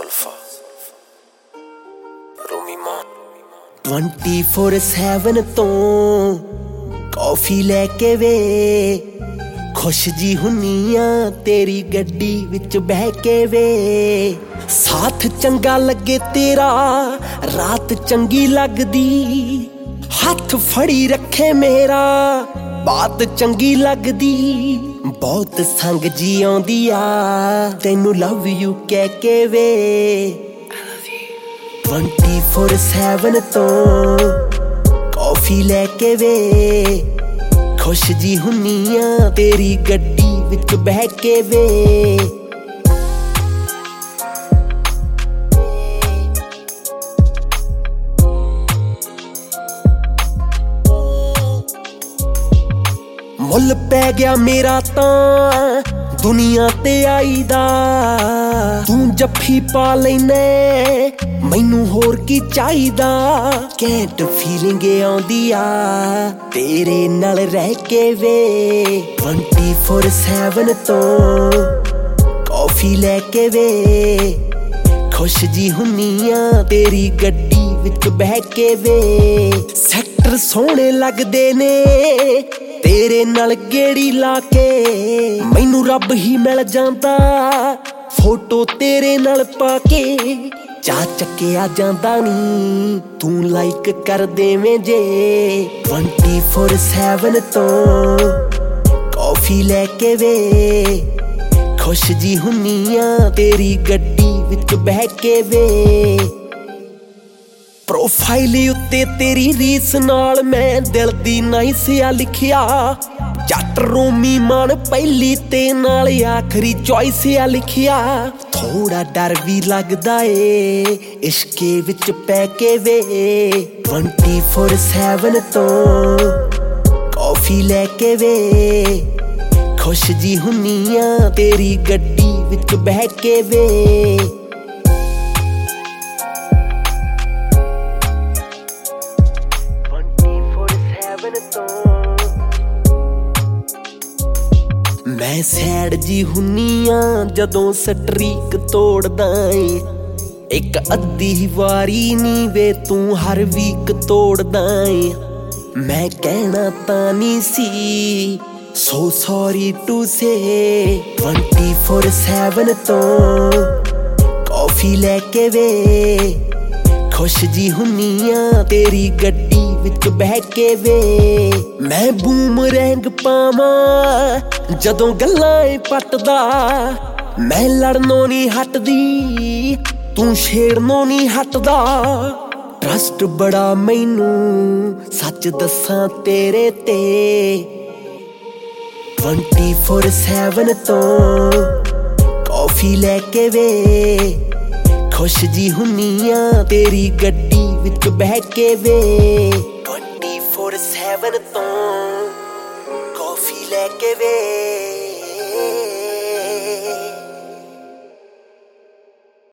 Sulfa Rumi Maan 24/7 ਤੋਂ coffee ਲੈ ਕੇ ਵੇ ਖੁਸ਼ ਜੀ ਹੁੰਨੀ ਆ ਤੇਰੀ ਗੱਡੀ ਵਿੱਚ ਬਹਿ ਕੇ ਵੇ ਸਾਥ ਚੰਗਾ ਲੱਗੇ ਤੇਰਾ ਰਾਤ ਚੰਗੀ ਲੱਗਦੀ ਹੱਥ ਫੜੀ ਰੱਖੇ ਮੇਰਾ ਬਾਤ ਚੰਗੀ ਲੱਗਦੀ ਬਹੁਤ ਸੰਗ ਜੀ ਆਉਂਦੀ ਆ ਤੈਨੂੰ ਲਵ ਯੂ ਕਹਿ ਕੇ ਵੇ 24/7 ਤੋਂ ਕੌਫੀ ਲੈ ਕੇ ਵੇ ਖੁਸ਼ ਜੀ ਹੁੰਨੀ ਆ ਤੇਰੀ ਗੱਡੀ ਵਿੱਚ ਬਹਿ ਕੇ ਵੇ ਮੁੱਲ ਪੈ ਗਿਆ ਮੇਰਾ ਤਾਂ ਦੁਨੀਆ ਤੇ ਆਈ ਦਾ ਤੂੰ ਜੱਫੀ ਪਾ ਲੈਨੇ ਮੈਨੂੰ ਹੋਰ ਕੀ ਚਾਹੀਦਾ ਕੈਂਟ ਫੀਲਿੰਗ ਆਉਂਦੀ ਆ ਤੇਰੇ ਨਾਲ ਰਹਿ ਕੇ ਵੇ 24/7 ਤੋਂ ਕੌਫੀ ਲੈ ਕੇ ਵੇ ਖੁਸ਼ ਜੀ ਹੁੰਨੀ ਆ ਤੇਰੀ ਗੱਡੀ ਵਿੱਚ ਬਹਿ ਕੇ ਵੇ ਸੈਕਟਰ ਸੋਹਣੇ ਲੱਗਦੇ ਨੇ ਤੇਰੇ ਨਾਲ ਗੇੜੀ ਲਾ ਕੇ ਮੈਨੂੰ ਰੱਬ ਹੀ ਮਿਲ ਜਾਂਦਾ ਫੋਟੋ ਤੇਰੇ ਨਾਲ ਪਾ ਕੇ ਚਾਹ ਚੱਕਿਆ ਜਾਂਦਾ ਨੀ ਤੂੰ ਲਾਈਕ ਕਰ ਦੇਵੇਂ ਜੇ 24/7 ਤੋਂ ਕੌਫੀ ਲੈ ਕੇ ਵੇ ਖੁਸ਼ ਜੀ ਹੁੰਨੀ ਆ ਤੇਰੀ ਗੱਡੀ ਵਿੱਚ ਬਹਿ ਕੇ ਵੇ ਪ੍ਰੋਫਾਈਲ ਉੱਤੇ ਤੇਰੀ ਰੀਸ ਨਾਲ ਮੈਂ ਦਿਲ ਦੀ ਨਾਈਸਿਆ ਲਿਖਿਆ ਜੱਟ ਰੂਮੀ ਮਾਨ ਪਹਿਲੀ ਤੇ ਨਾਲ ਆਖਰੀ ਚੋਇਸ ਆ ਲਿਖਿਆ ਥੋੜਾ ਡਰ ਵੀ ਲੱਗਦਾ ਏ ਇਸ਼ਕੇ ਵਿੱਚ ਪੈ ਕੇ ਵੇ 24/7 ਤੋਂ ਕੌਫੀ ਲੈ ਕੇ ਵੇ ਖੁਸ਼ ਜੀ ਹੁੰਨੀ ਆ ਤੇਰੀ ਗੱਡੀ ਵਿੱਚ ਬਹਿ ਕੇ ਵੇ ਮੈਂ ਸੈਡ ਜੀ ਹੁੰਨੀ ਆ ਜਦੋਂ ਸਟਰੀਕ ਤੋੜਦਾ ਏ ਇੱਕ ਅੱਧੀ ਵਾਰੀ ਨੀ ਵੇ ਤੂੰ ਹਰ ਵੀਕ ਤੋੜਦਾ ਏ ਮੈਂ ਕਹਿਣਾ ਤਾਂ ਨਹੀਂ ਸੀ ਸੋ ਸੌਰੀ ਟੂ ਸੇ 24/7 ਤੋਂ ਕੌਫੀ ਲੈ ਕੇ ਵੇ ਖੁਸ਼ ਜੀ ਹੁੰਨੀ ਆ ਤੇਰੀ ਗੱਡੀ ਵਿੱਚ ਬਹਿ ਕੇ ਵੇ ਮੈਂ ਬੂਮਰੈਂਗ ਪਾਵਾਂ ਜਦੋਂ ਗੱਲਾਂ ਏ ਪੱਟਦਾ ਮੈਂ ਲੜਨੋਂ ਨਹੀਂ ਹਟਦੀ ਤੂੰ ਛੇੜਨੋਂ ਨਹੀਂ ਹਟਦਾ ਟਰਸਟ ਬੜਾ ਮੈਨੂੰ ਸੱਚ ਦੱਸਾਂ ਤੇਰੇ ਤੇ 24/7 ਤੋਂ ਕੌਫੀ ਲੈ ਕੇ ਵੇ ਖੁਸ਼ ਜੀ ਹੁੰਨੀ ਆ ਤੇਰੀ ਗੱਡੀ ਵਿੱਚ ਬਹਿ ਕੇ ਵੇ 24/7 ਤੋਂ ਕੌਫੀ ਲੈ ਕੇ ਵੇ